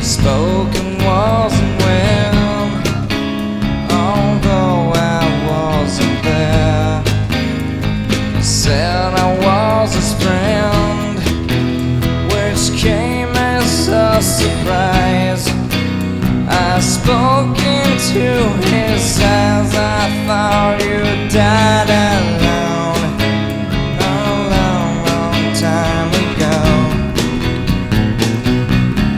Spoken wasn't well, although I wasn't there. He said I was his friend, which came as a surprise. I spoke into his eyes.